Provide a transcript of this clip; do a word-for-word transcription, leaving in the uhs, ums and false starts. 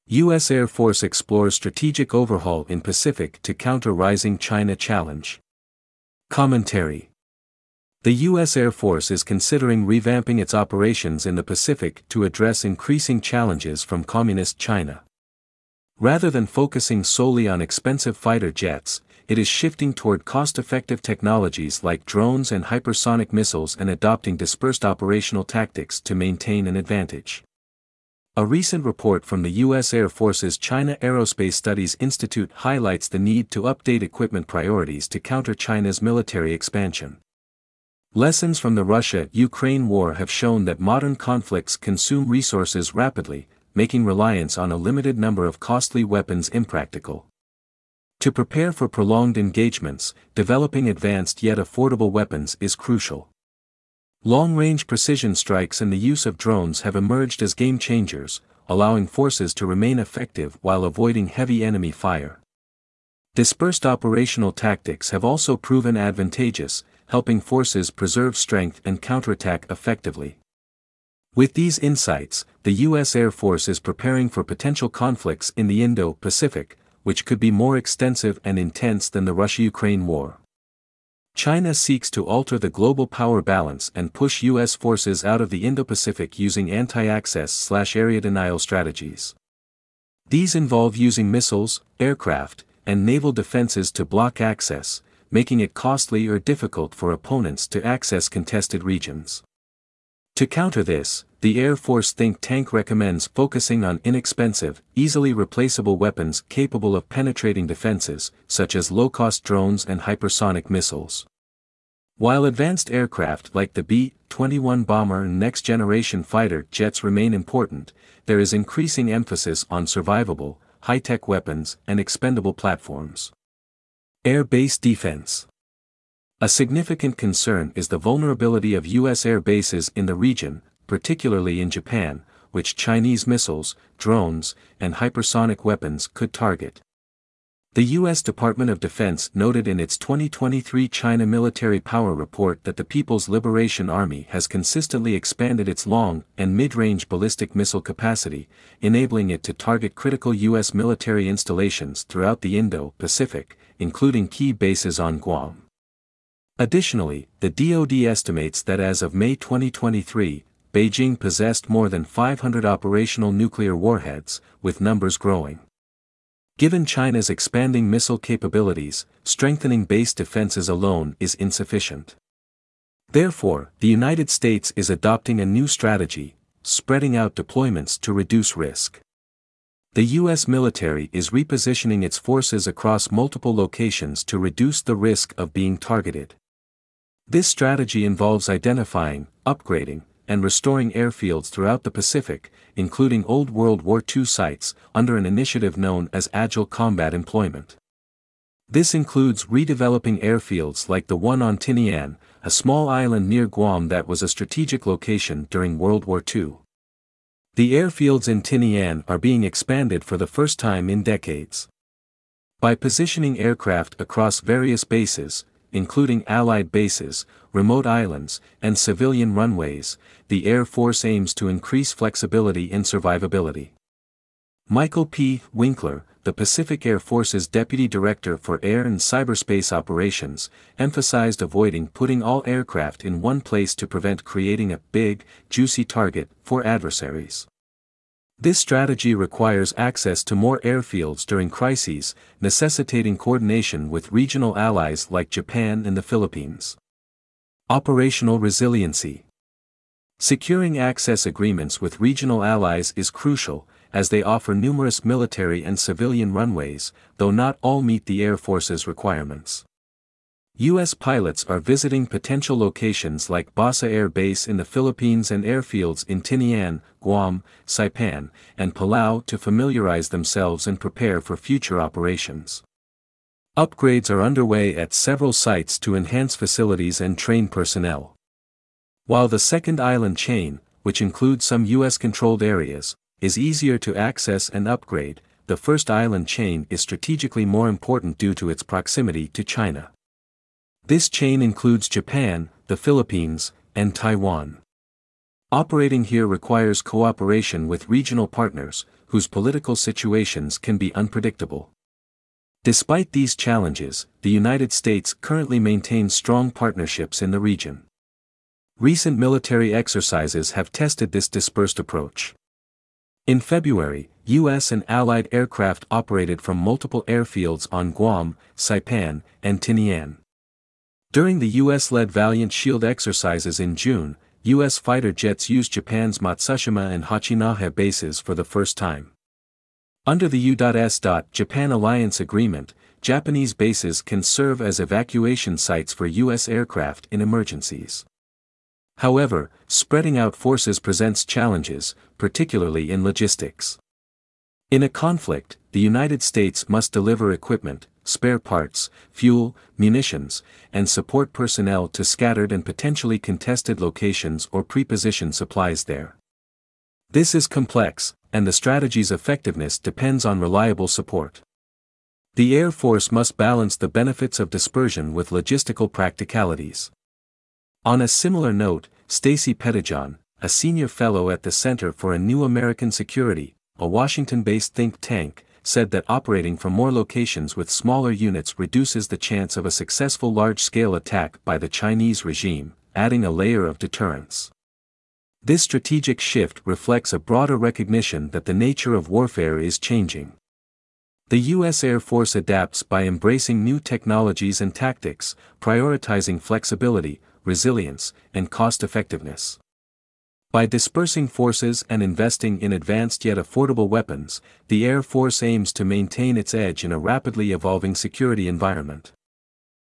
U S Air Force explores strategic overhaul in Pacific to counter rising China challenge. Commentary. The U S Air Force is considering revamping its operations in the Pacific to address increasing challenges from Communist China. Rather than focusing solely on expensive fighter jets, it is shifting toward cost-effective technologies like drones and hypersonic missiles and adopting dispersed operational tactics to maintain an advantage. A recent report from the U S Air Force's China Aerospace Studies Institute highlights the need to update equipment priorities to counter China's military expansion. Lessons from the Russia-Ukraine war have shown that modern conflicts consume resources rapidly, making reliance on a limited number of costly weapons impractical. To prepare for prolonged engagements, developing advanced yet affordable weapons is crucial. Long-range precision strikes and the use of drones have emerged as game changers, allowing forces to remain effective while avoiding heavy enemy fire. Dispersed operational tactics have also proven advantageous, helping forces preserve strength and counterattack effectively. With these insights, the U S Air Force is preparing for potential conflicts in the Indo-Pacific, which could be more extensive and intense than the Russia-Ukraine war. China seeks to alter the global power balance and push U S forces out of the Indo-Pacific using anti-access/area denial strategies. These involve using missiles, aircraft, and naval defenses to block access, making it costly or difficult for opponents to access contested regions. To counter this, the Air Force think tank recommends focusing on inexpensive, easily replaceable weapons capable of penetrating defenses, such as low-cost drones and hypersonic missiles. While advanced aircraft like the B twenty-one bomber and next-generation fighter jets remain important, there is increasing emphasis on survivable, high-tech weapons and expendable platforms. Air base defense. A significant concern is the vulnerability of U S air bases in the region, particularly in Japan, which Chinese missiles, drones, and hypersonic weapons could target. The U S Department of Defense noted in its twenty twenty-three China Military Power Report that the People's Liberation Army has consistently expanded its long and mid-range ballistic missile capacity, enabling it to target critical U S military installations throughout the Indo-Pacific, including key bases on Guam. Additionally, the D O D estimates that as of May twenty twenty-three, Beijing possessed more than five hundred operational nuclear warheads, with numbers growing. Given China's expanding missile capabilities, strengthening base defenses alone is insufficient. Therefore, the United States is adopting a new strategy, spreading out deployments to reduce risk. The U S military is repositioning its forces across multiple locations to reduce the risk of being targeted. This strategy involves identifying, upgrading, and restoring airfields throughout the Pacific, including old World War Two sites, under an initiative known as Agile Combat Employment. This includes redeveloping airfields like the one on Tinian, a small island near Guam that was a strategic location during World War Two. The airfields in Tinian are being expanded for the first time in decades. By positioning aircraft across various bases, including Allied bases, remote islands, and civilian runways, the Air Force aims to increase flexibility and survivability. Michael P. Winkler, the Pacific Air Force's Deputy Director for Air and Cyberspace Operations, emphasized avoiding putting all aircraft in one place to prevent creating a big, juicy target for adversaries. This strategy requires access to more airfields during crises, necessitating coordination with regional allies like Japan and the Philippines. Operational resiliency. Securing access agreements with regional allies is crucial, as they offer numerous military and civilian runways, though not all meet the Air Force's requirements. U S pilots are visiting potential locations like Basa Air Base in the Philippines and airfields in Tinian, Guam, Saipan, and Palau to familiarize themselves and prepare for future operations. Upgrades are underway at several sites to enhance facilities and train personnel. While the second island chain, which includes some U S-controlled areas, is easier to access and upgrade, the first island chain is strategically more important due to its proximity to China. This chain includes Japan, the Philippines, and Taiwan. Operating here requires cooperation with regional partners, whose political situations can be unpredictable. Despite these challenges, the United States currently maintains strong partnerships in the region. Recent military exercises have tested this dispersed approach. In February, U S and Allied aircraft operated from multiple airfields on Guam, Saipan, and Tinian. During the U S-led Valiant Shield exercises in June, U S fighter jets used Japan's Matsushima and Hachinohe bases for the first time. Under the U S Japan Alliance Agreement, Japanese bases can serve as evacuation sites for U S aircraft in emergencies. However, spreading out forces presents challenges, particularly in logistics. In a conflict, the United States must deliver equipment, spare parts, fuel, munitions, and support personnel to scattered and potentially contested locations or pre-position supplies there. This is complex, and the strategy's effectiveness depends on reliable support. The Air Force must balance the benefits of dispersion with logistical practicalities. On a similar note, Stacy Pettijohn, a senior fellow at the Center for a New American Security, a Washington-based think tank, said that operating from more locations with smaller units reduces the chance of a successful large-scale attack by the Chinese regime, adding a layer of deterrence. This strategic shift reflects a broader recognition that the nature of warfare is changing. The U S Air Force adapts by embracing new technologies and tactics, prioritizing flexibility, resilience, and cost-effectiveness. By dispersing forces and investing in advanced yet affordable weapons, the Air Force aims to maintain its edge in a rapidly evolving security environment.